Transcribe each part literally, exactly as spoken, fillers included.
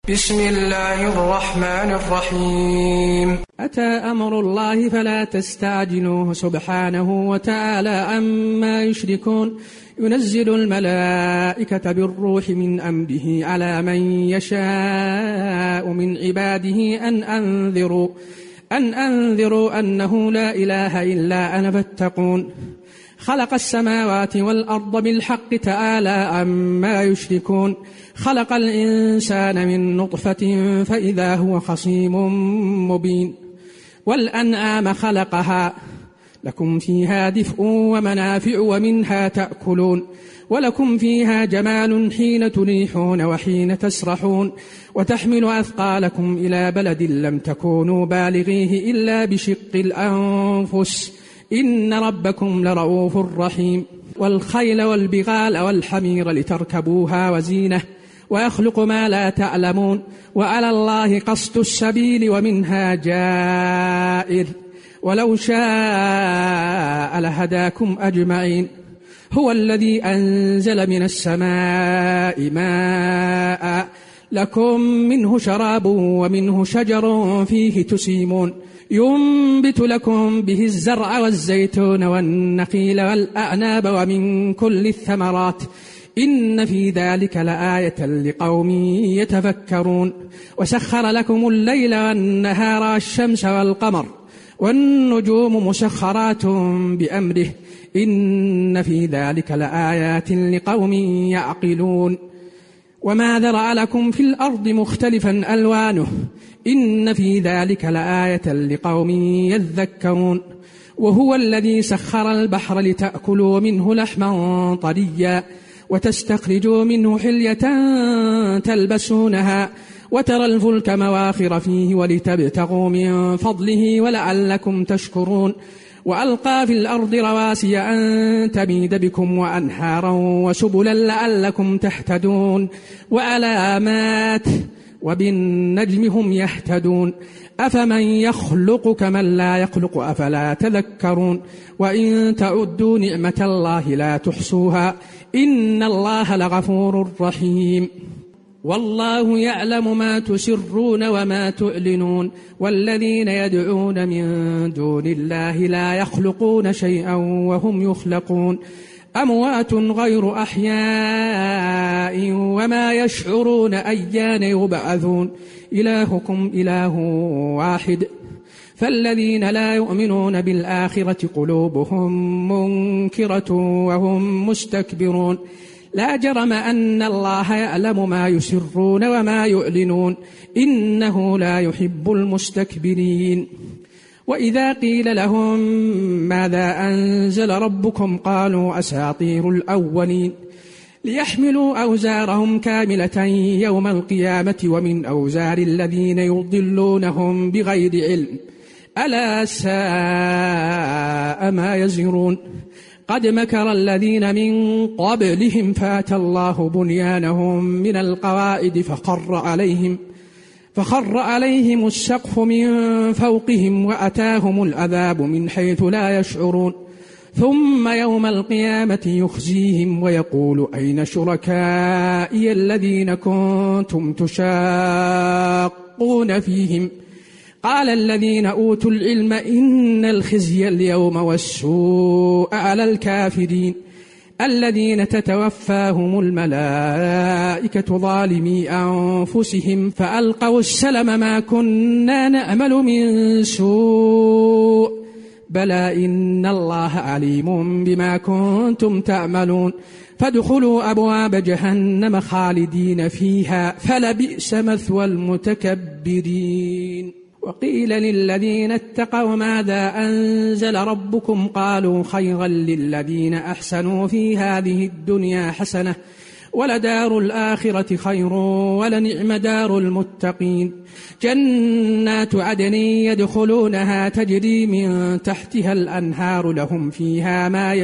بسم الله الرحمن الرحيم. أتى أمر الله فلا تستعجلوه سبحانه وتعالى عما يشركون. ينزل الملائكة بالروح من أمره على من يشاء من عباده أن أنذروا أن أنذروا أنه لا إله إلا أنا فاتقون. خلق السماوات والأرض بالحق تعالى عما يشركون. خلق الإنسان من نطفة فإذا هو خصيم مبين. والأنعام خلقها لكم فيها دفء ومنافع ومنها تأكلون ولكم فيها جمال حين تريحون وحين تسرحون وتحمل أثقالكم إلى بلد لم تكونوا بالغيه إلا بشق الأنفس إن ربكم لرؤوف رحيم. والخيل والبغال والحمير لتركبوها وزينة ويخلق ما لا تعلمون وعلى الله قصد السبيل ومنها جائر ولو شاء لهداكم أجمعين. هو الذي أنزل من السماء ماء لكم منه شراب ومنه شجر فيه تسيمون. ينبت لكم به الزرع والزيتون والنخيل والأعناب ومن كل الثمرات إن في ذلك لآية لقوم يتفكرون. وسخر لكم الليل والنهار والشمس والقمر والنجوم مسخرات بأمره إن في ذلك لآيات لقوم يعقلون. وما ذرأ لكم في الأرض مختلفا ألوانه إن في ذلك لآية لقوم يذكرون. وهو الذي سخر البحر لتأكلوا منه لحما طريا وتستخرجوا منه حلية تلبسونها وترى الفلك مواخر فيه ولتبتغوا من فضله ولعلكم تشكرون. وألقى في الأرض رواسي أن تميد بكم وأنهارا وسبلا لعلكم تهتدون وعلامات وبالنجم هم يهتدون. أفمن يخلق كمن لا يخلق أفلا تذكرون. وإن تعدوا نعمة الله لا تحصوها إن الله لغفور رحيم. والله يعلم ما تسرون وما تعلنون. والذين يدعون من دون الله لا يخلقون شيئا وهم يخلقون أموات غير أحياء وما يشعرون أيان يبعثون. إلهكم إله واحد فالذين لا يؤمنون بالآخرة قلوبهم منكرة وهم مستكبرون. لا جرم أن الله يعلم ما يسرون وما يعلنون إنه لا يحب المستكبرين. وإذا قيل لهم ماذا أنزل ربكم قالوا أساطير الأولين ليحملوا أوزارهم كاملة يوم القيامة ومن أوزار الذين يضلونهم بغير علم ألا ساء ما يزرون. قد مكر الذين من قبلهم فاتى الله بنيانهم من القواعد فخر عليهم فخر عليهم السقف من فوقهم وأتاهم العذاب من حيث لا يشعرون. ثم يوم القيامة يخزيهم ويقول أين شركائي الذين كنتم تشاقون فيهم قال الذين أوتوا العلم إن الخزي اليوم والسوء على الكافرين الذين تتوفاهم الملائكة ظالمي أنفسهم فألقوا السلم ما كنا نعمل من سوء بلى إن الله عليم بما كنتم تعملون. فادخلوا أبواب جهنم خالدين فيها فلبئس مثوى المتكبرين. وقيل للذين اتقوا ماذا أنزل ربكم قالوا خيرا للذين أحسنوا في هذه الدنيا حسنة ولدار الآخرة خير ولنعم دار المتقين. جنات عدن يدخلونها تجري من تحتها الأنهار لهم فيها ما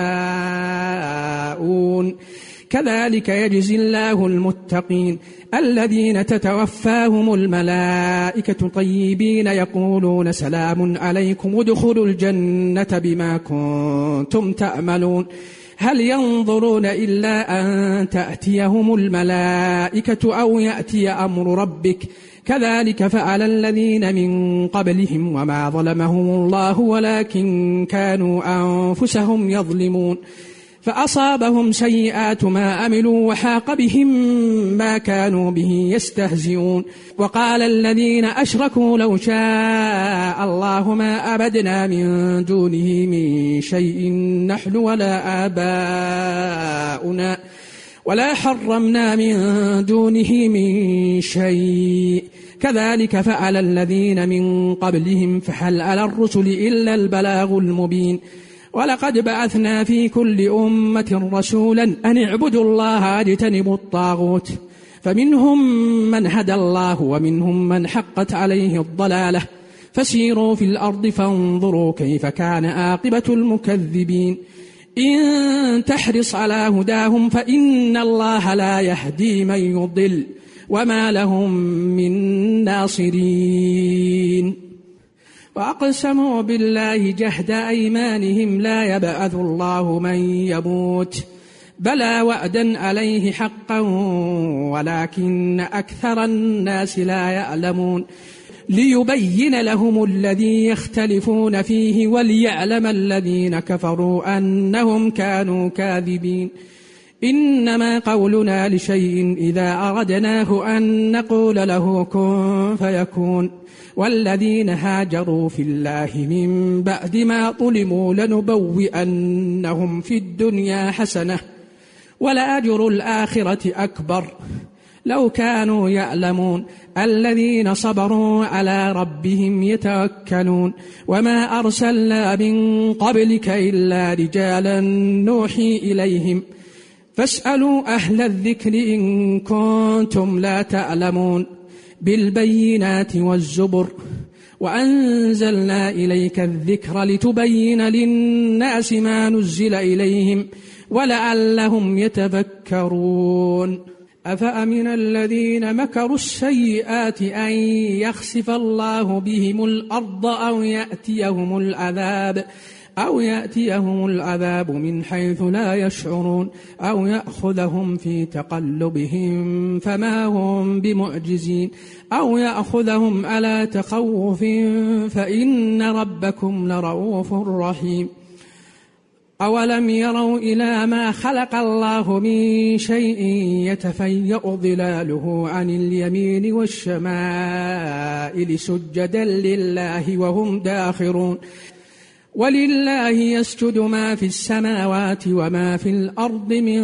يشاءون كذلك يجزي الله المتقين الذين تتوفاهم الملائكة طيبين يقولون سلام عليكم ادخلوا الجنة بما كنتم تعملون هل ينظرون إلا أن تأتيهم الملائكة أو يأتي أمر ربك كذلك فعل الذين من قبلهم وما ظلمهم الله ولكن كانوا أنفسهم يظلمون فأصابهم سيئات ما عملوا وحاق بهم ما كانوا به يستهزئون وقال الذين أشركوا لو شاء الله ما أبدنا من دونه من شيء نحن ولا آباؤنا ولا حرمنا من دونه من شيء كذلك فعل الذين من قبلهم فهل على الرسل إلا البلاغ المبين ولقد بعثنا في كل أمة رسولا أن اعبدوا الله واجتنبوا الطاغوت فمنهم من هدى الله ومنهم من حقت عليه الضلالة فسيروا في الأرض فانظروا كيف كان عاقبة المكذبين إن تحرص على هداهم فإن الله لا يهدي من يضل وما لهم من ناصرين وأقسموا بالله جهد أيمانهم لا يبعث الله من يموت بلى وعدا عليه حقا ولكن أكثر الناس لا يعلمون ليبين لهم الذي يختلفون فيه وليعلم الذين كفروا أنهم كانوا كاذبين إنما قولنا لشيء إذا أردناه أن نقول له كن فيكون والذين هاجروا في الله من بعد ما ظلموا لنبوئنهم في الدنيا حسنة ولأجر الآخرة أكبر لو كانوا يعلمون الذين صبروا على ربهم يتوكلون وما أرسلنا من قبلك إلا رجالا نوحي إليهم فاسألوا أهل الذكر إن كنتم لا تعلمون بالبينات والزبر وأنزلنا إليك الذكر لتبين للناس ما نزل إليهم ولعلهم يتفكرون أفأمن الذين مكروا السيئات أن يخسف الله بهم الأرض أو يأتيهم العذاب أو يأتيهم العذاب من حيث لا يشعرون أو يأخذهم في تقلبهم فما هم بمعجزين أو يأخذهم على تخوف فإن ربكم لرؤوف رحيم أولم يروا إلى ما خلق الله من شيء يتفيأ ظلاله عن اليمين والشمائل سجدا لله وهم داخرون ولله يسجد ما في السماوات وما في الأرض من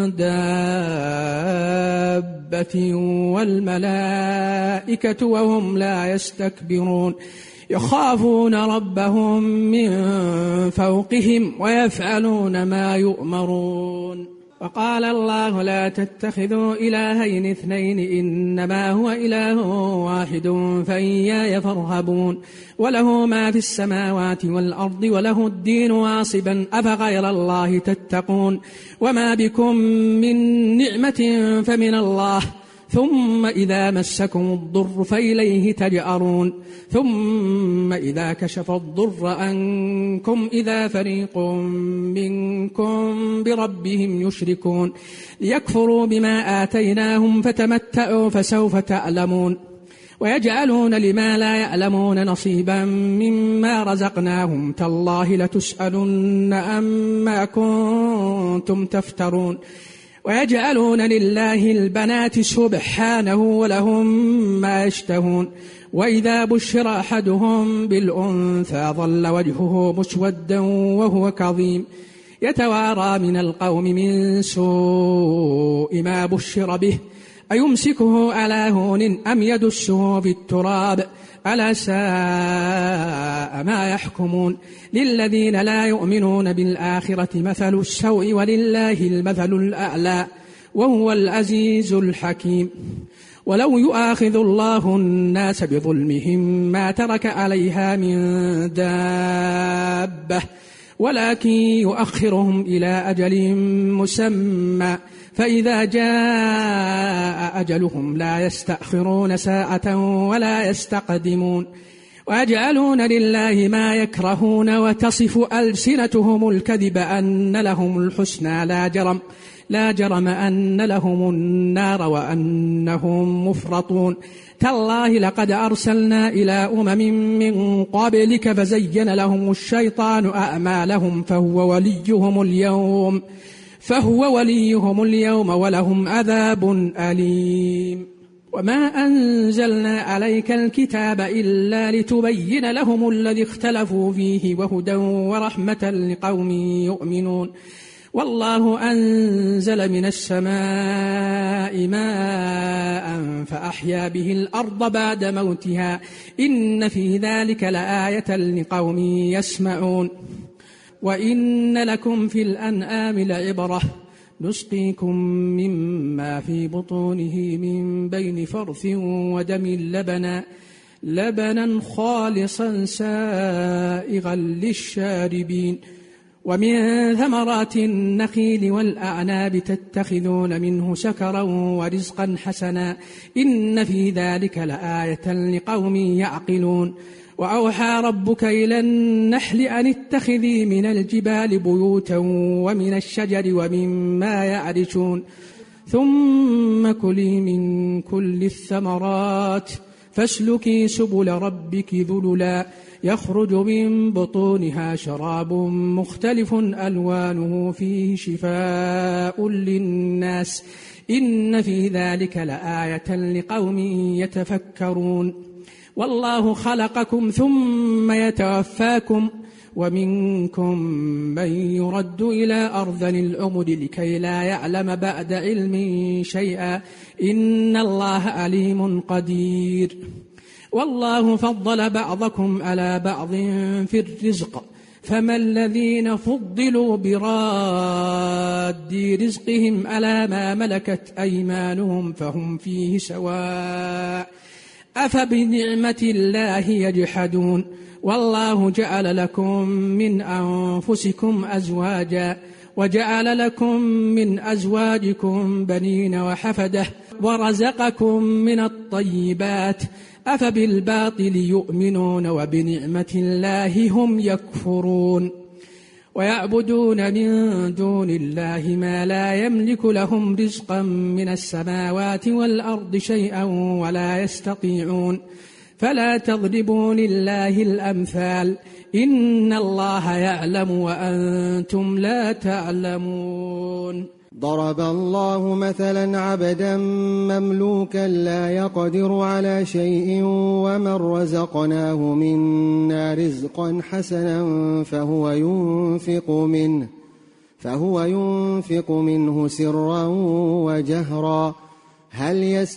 دابة والملائكة وهم لا يستكبرون يخافون ربهم من فوقهم ويفعلون ما يؤمرون وقال الله لا تتخذوا إلهين اثنين إنما هو إله واحد فإياي فارهبون وله ما في السماوات والأرض وله الدين واصبا أفغير الله تتقون وما بكم من نعمة فمن الله ثم إذا مسكم الضر فإليه تجأرون ثم إذا كشف الضر عنكم إذا فريق منكم بربهم يشركون ليكفروا بما آتيناهم فتمتعوا فسوف تعلمون ويجعلون لما لا يعلمون نصيبا مما رزقناهم تالله لتسألن عما كنتم تفترون ويجعلون لله البنات سبحانه ولهم ما يشتهون وإذا بشر أحدهم بالأنثى ظل وجهه مسودا وهو كظيم يتوارى من القوم من سوء ما بشر به أيمسكه على هون أم يدسه في التراب ألا ساء ما يحكمون للذين لا يؤمنون بالآخرة مثل السوء ولله المثل الأعلى وهو العزيز الحكيم ولو يؤاخذ الله الناس بظلمهم ما ترك عليها من دابة ولكن يؤخرهم إلى أجل مسمى فإذا جاء أجلهم لا يستأخرون ساعة ولا يستقدمون ويجعلون لله ما يكرهون وتصف ألسنتهم الكذب أن لهم الحسنى لا جرم لا جرم أن لهم النار وأنهم مفرطون تالله لقد أرسلنا إلى أمم من قبلك فزين لهم الشيطان أعمالهم فهو وليهم اليوم فهو وليهم اليوم ولهم عذاب أليم وما أنزلنا عليك الكتاب إلا لتبين لهم الذي اختلفوا فيه وهدى ورحمة لقوم يؤمنون والله أنزل من السماء ماء فأحيا به الأرض بعد موتها إن في ذلك لآية لقوم يسمعون وإن لكم في الأنعام لعبرة نسقيكم مما في بطونه من بين فرث ودم لبنا لبنا خالصا سائغا للشاربين ومن ثمرات النخيل والأعناب تتخذون منه سكرا ورزقا حسنا إن في ذلك لآية لقوم يعقلون وأوحى ربك إلى النحل أن اتخذي من الجبال بيوتا ومن الشجر ومما يعرشون ثم كلي من كل الثمرات فاسلكي سبل ربك ذللا يخرج من بطونها شراب مختلف ألوانه فيه شفاء للناس إن في ذلك لآية لقوم يتفكرون والله خلقكم ثم يتوفاكم ومنكم من يرد إلى أرذل العمر لكي لا يعلم بعد علم شيئا إن الله عليم قدير والله فضل بعضكم على بعض في الرزق فما الذين فضلوا براد رزقهم على ما ملكت أيمانهم فهم فيه سواء أفبنعمة الله يجحدون والله جعل لكم من أنفسكم أزواجا وجعل لكم من أزواجكم بنين وحفدة ورزقكم من الطيبات أفبالباطل يؤمنون وبنعمة الله هم يكفرون ويعبدون من دون الله ما لا يملك لهم رزقا من السماوات والأرض شيئا ولا يستطيعون فلا تضربوا لله الأمثال إن الله يعلم وأنتم لا تعلمون ضرب الله مثلا عبدا مملوكا لا يقدر على شيء ومن رزقناه منا رزقا حسنا فهو ينفق منه فهو ينفق منه سرا وجهرا هل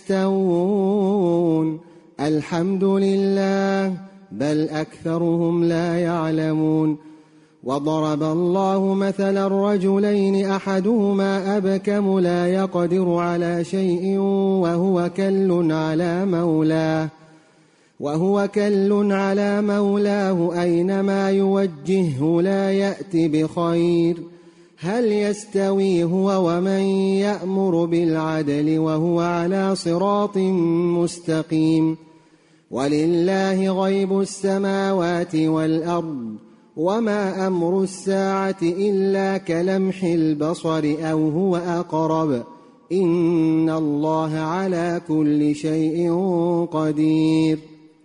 يستوون الحمد لله بل أكثرهم لا يعلمون وضرب الله مثلا رجلين أحدهما أبكم لا يقدر على شيء وهو كل على مولاه وهو كل على مولاه أينما يوجهه لا يأتي بخير هل يستوي هو ومن يأمر بالعدل وهو على صراط مستقيم ولله غيب السماوات والأرض وما أمر الساعة إلا كلمح البصر أو هو أقرب إن الله على كل شيء قدير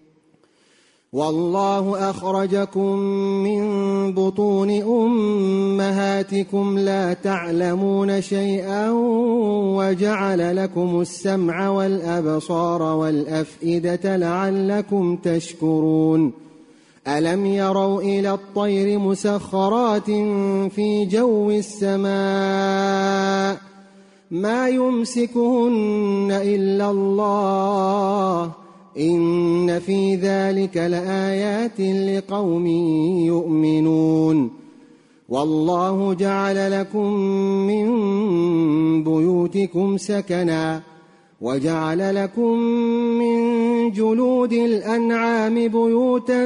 والله أخرجكم من بطون أمهاتكم لا تعلمون شيئا وجعل لكم السمع والأبصار والأفئدة لعلكم تشكرون ألم يروا إلى الطير مسخرات في جو السماء ما يمسكهن إلا الله إن في ذلك لآيات لقوم يؤمنون والله جعل لكم من بيوتكم سكنا وجعل لكم من جلود الأنعام بيوتا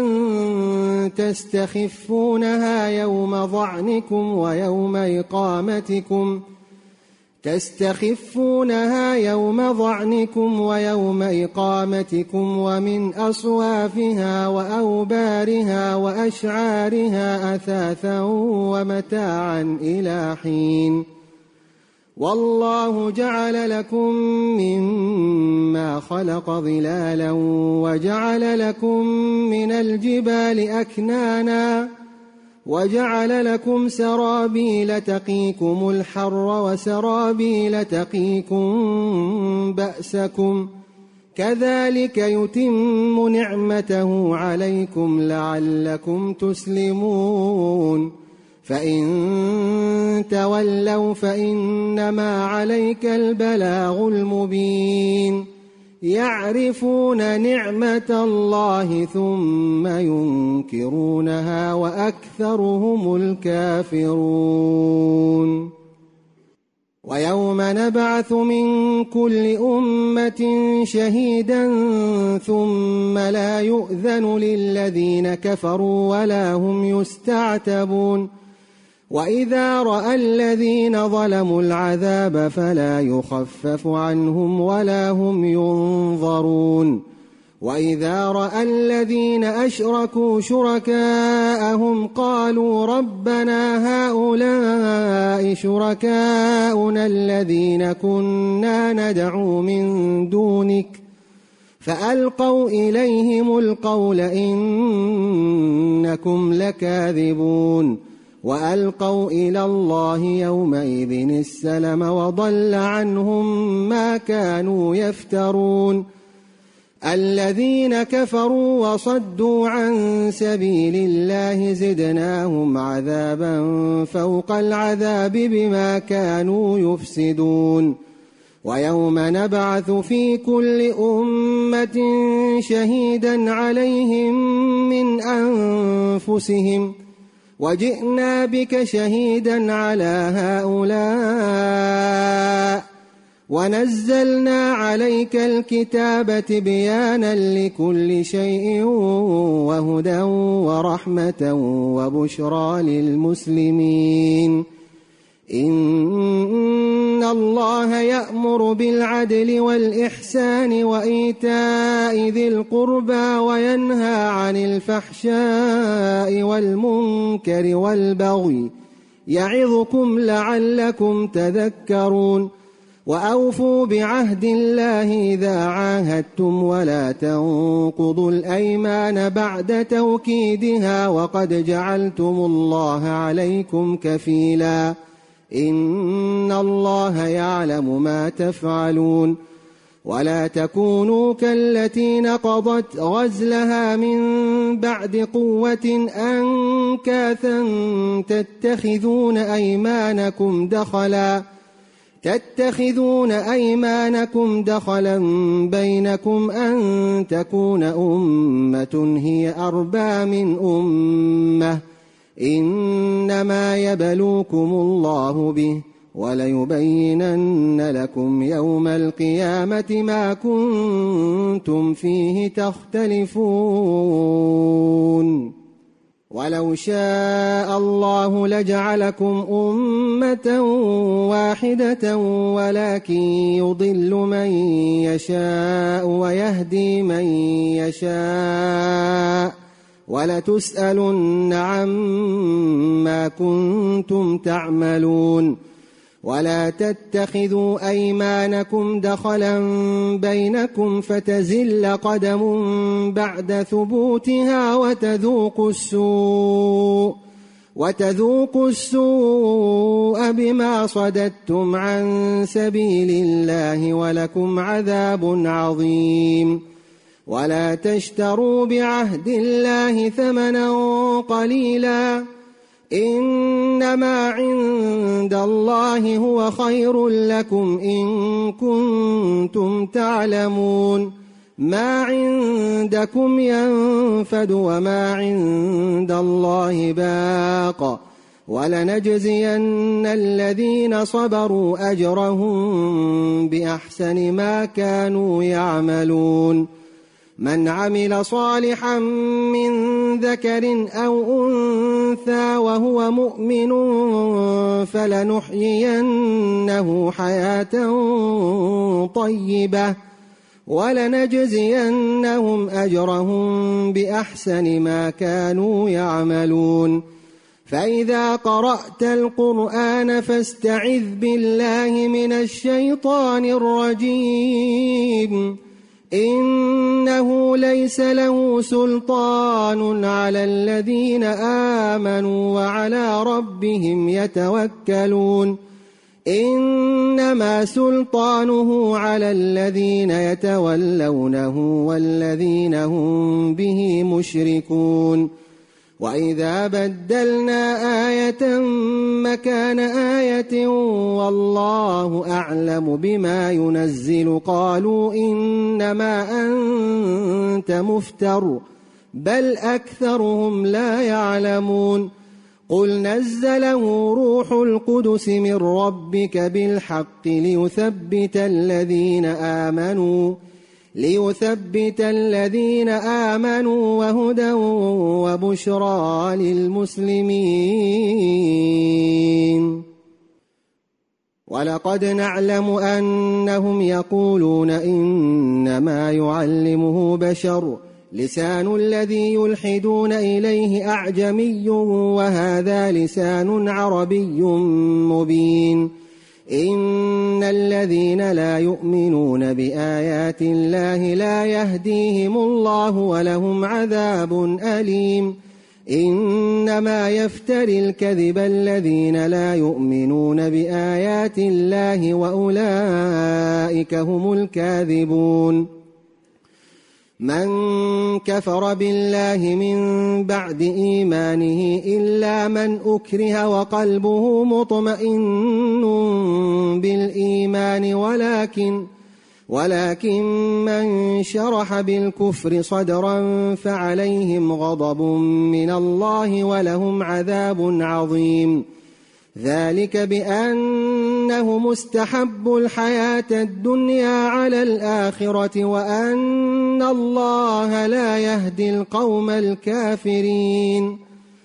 تستخفونها يوم ظعنكم ويوم إقامتكم تستخفونها يوم ظعنكم ويوم إقامتكم ومن أصوافها وأوبارها وأشعارها أثاثا ومتاعا إلى حين والله جعل لكم مما خلق ظلالا وجعل لكم من الجبال أكنانا وجعل لكم سرابيل تقيكم الحر وسرابيل تقيكم بأسكم كذلك يتم نعمته عليكم لعلكم تسلمون فإن تولوا فإنما عليك البلاغ المبين يعرفون نعمة الله ثم ينكرونها وأكثرهم الكافرون ويوم نبعث من كل أمة شهيدا ثم لا يؤذن للذين كفروا ولا هم يستعتبون وإذا رأى الذين ظلموا العذاب فلا يخفف عنهم ولا هم ينظرون وإذا رأى الذين أشركوا شركاءهم قالوا ربنا هؤلاء شركاؤنا الذين كنا ندعو من دونك فألقوا إليهم القول إنكم لكاذبون وألقوا إلى الله يومئذ السلم وضل عنهم ما كانوا يفترون الذين كفروا وصدوا عن سبيل الله زدناهم عذابا فوق العذاب بما كانوا يفسدون ويوم نبعث في كل أمة شهيدا عليهم من أنفسهم وجئنا بك شهيدا على هؤلاء ونزلنا عليك الكتاب بيانا لكل شيء وهدى ورحمة وبشرى للمسلمين إن الله يأمر بالعدل والإحسان وإيتاء ذي القربى وينهى عن الفحشاء والمنكر والبغي يعظكم لعلكم تذكرون وأوفوا بعهد الله إذا عاهدتم ولا تنقضوا الأيمان بعد توكيدها وقد جعلتم الله عليكم كفيلا إن الله يعلم ما تفعلون ولا تكونوا كالتي نقضت غزلها من بعد قوة أنكاثا تتخذون أيمانكم دخلا تتخذون أيمانكم دخلا بينكم أن تكون أمة هي أربى من أمة إنما يبلوكم الله به وليبينن لكم يوم القيامة ما كنتم فيه تختلفون ولو شاء الله لجعلكم أمة واحدة ولكن يضل من يشاء ويهدي من يشاء ولتسألن عما كنتم تعملون ولا تتخذوا أيمانكم دخلا بينكم فتزل قدم بعد ثبوتها وتذوقوا السوء وتذوقوا السوء بما صددتم عن سبيل الله ولكم عذاب عظيم ولا تشتروا بعهد الله ثمنا قليلا إنما عند الله هو خير لكم إن كنتم تعلمون ما عندكم ينفد وما عند الله باق ولنجزين الذين صبروا أجرهم بأحسن ما كانوا يعملون من عمل صالحا من ذكر أو أنثى وهو مؤمن فلنحيينه حياة طيبة ولنجزينهم أجرهم بأحسن ما كانوا يعملون. فإذا قرأت القرآن فاستعذ بالله من الشيطان الرجيم إنه ليس له سلطان على الذين آمنوا وعلى ربهم يتوكلون إنما سلطانه على الذين يتولونه والذين هم به مشركون. وإذا بدلنا آية مكان آية والله أعلم بما ينزل قالوا إنما أنت مفتر بل أكثرهم لا يعلمون. قل نزله روح القدس من ربك بالحق ليثبت الذين آمنوا ليثبت الذين آمنوا وهدى وبشرى للمسلمين. ولقد نعلم أنهم يقولون إنما يعلمه بشر لسان الذي يلحدون إليه أعجمي وهذا لسان عربي مبين. إن الذين لا يؤمنون بآيات الله لا يهديهم الله ولهم عذاب أليم. إنما يفتري الكذب الذين لا يؤمنون بآيات الله وأولئك هم الكاذبون. من كفر بالله من بعد إيمانه إلا من أكره وقلبه مطمئن بالإيمان ولكن ولكن من شرح بالكفر صدرا فعليهم غضب من الله ولهم عذاب عظيم. ذلك بأنه مستحب الحياة الدنيا على الآخرة وأن الله لا يهدي القوم الكافرين.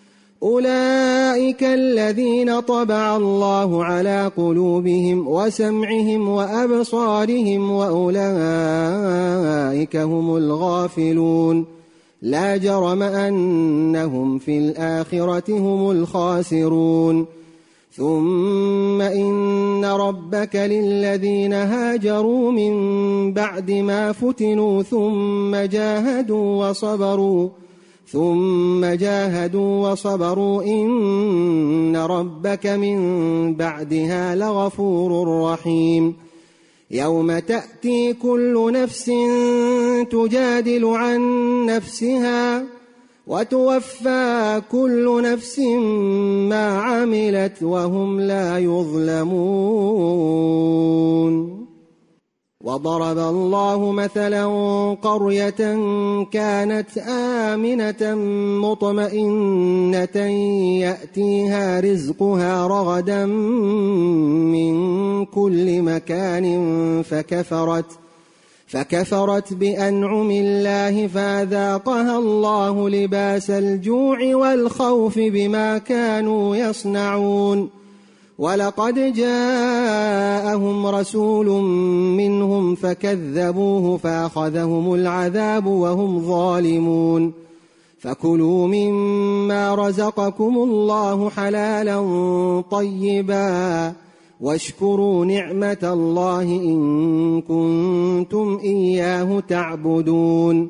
أولئك الذين طبع الله على قلوبهم وسمعهم وأبصارهم وأولئك هم الغافلون. لا جرم أنهم في الآخرة هم الخاسرون. ثم إن ربك للذين هاجروا من بعد ما فتنوا ثم جاهدوا وصبروا ثم جاهدوا وصبروا إن ربك من بعدها لغفور رحيم. يوم تأتي كل نفس تجادل عن نفسها وتوفى كل نفس ما عملت وهم لا يظلمون. وضرب الله مثلا قرية كانت آمنة مطمئنة يأتيها رزقها رغدا من كل مكان فكفرت فكفرت بأنعم الله فأذاقها الله لباس الجوع والخوف بما كانوا يصنعون. ولقد جاءهم رسول منهم فكذبوه فأخذهم العذاب وهم ظالمون. فكلوا مما رزقكم الله حلالا طيبا واشكروا نعمة الله إن كنتم إياه تعبدون.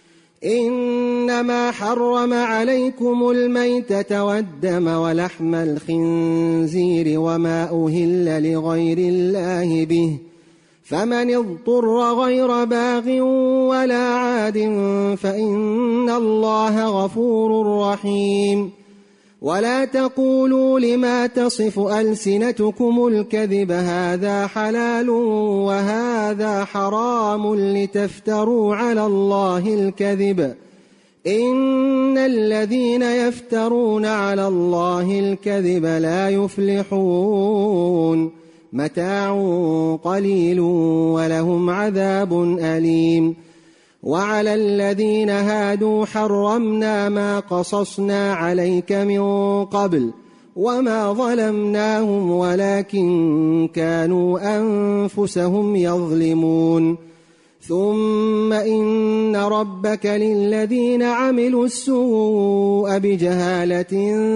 إنما حرم عليكم الميتة والدم ولحم الخنزير وما أهل لغير الله به فمن اضطر غير باغ ولا عاد فإن الله غفور رحيم. ولا تقولوا لما تصف ألسنتكم الكذب هذا حلال وهذا حرام لتفتروا على الله الكذب إن الذين يفترون على الله الكذب لا يفلحون. متاع قليل ولهم عذاب أليم. وعلى الذين هادوا حرمنا ما قصصنا عليك من قبل وما ظلمناهم ولكن كانوا أنفسهم يظلمون ثم إن ربك للذين عملوا السوء بجهالة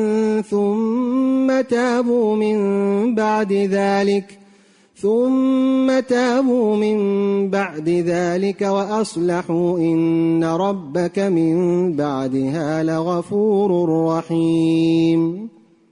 ثم تابوا من بعد ذلك ثم تابوا من بعد ذلك وأصلحوا إن ربك من بعدها لغفور رحيم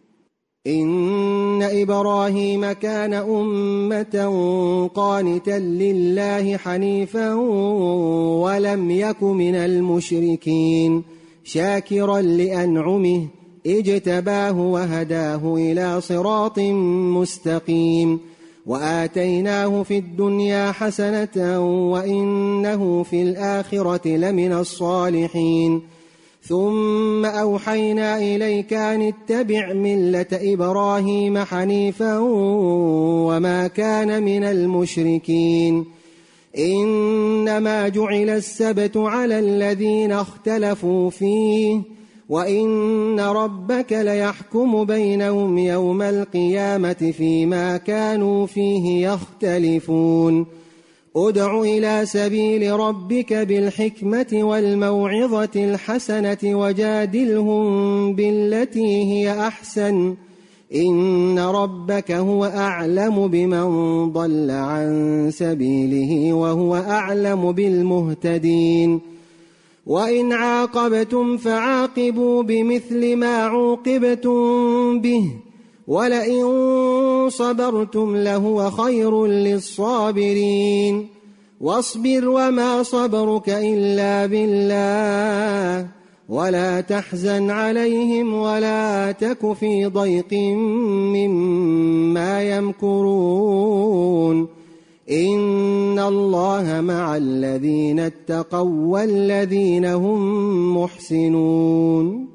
إن إبراهيم كان أمة قانتا لله حنيفا ولم يك من المشركين شاكرا لأنعمه اجتباه وهداه إلى صراط مستقيم وآتيناه في الدنيا حسنة وإنه في الآخرة لمن الصالحين ثم أوحينا إليك أن اتبع ملة إبراهيم حنيفا وما كان من المشركين إنما جعل السبت على الذين اختلفوا فيه وإن ربك ليحكم بينهم يوم القيامة فيما كانوا فيه يختلفون ادع إلى سبيل ربك بالحكمة والموعظة الحسنة وجادلهم بالتي هي أحسن إن ربك هو أعلم بمن ضل عن سبيله وهو أعلم بالمهتدين وإن عاقبتم فعاقبوا بمثل ما عوقبتم به ولئن صبرتم لهو خير للصابرين واصبر وما صبرك إلا بالله ولا تحزن عليهم ولا تك في ضيق مما يمكرون إن الله مع الذين اتقوا والذين هم محسنون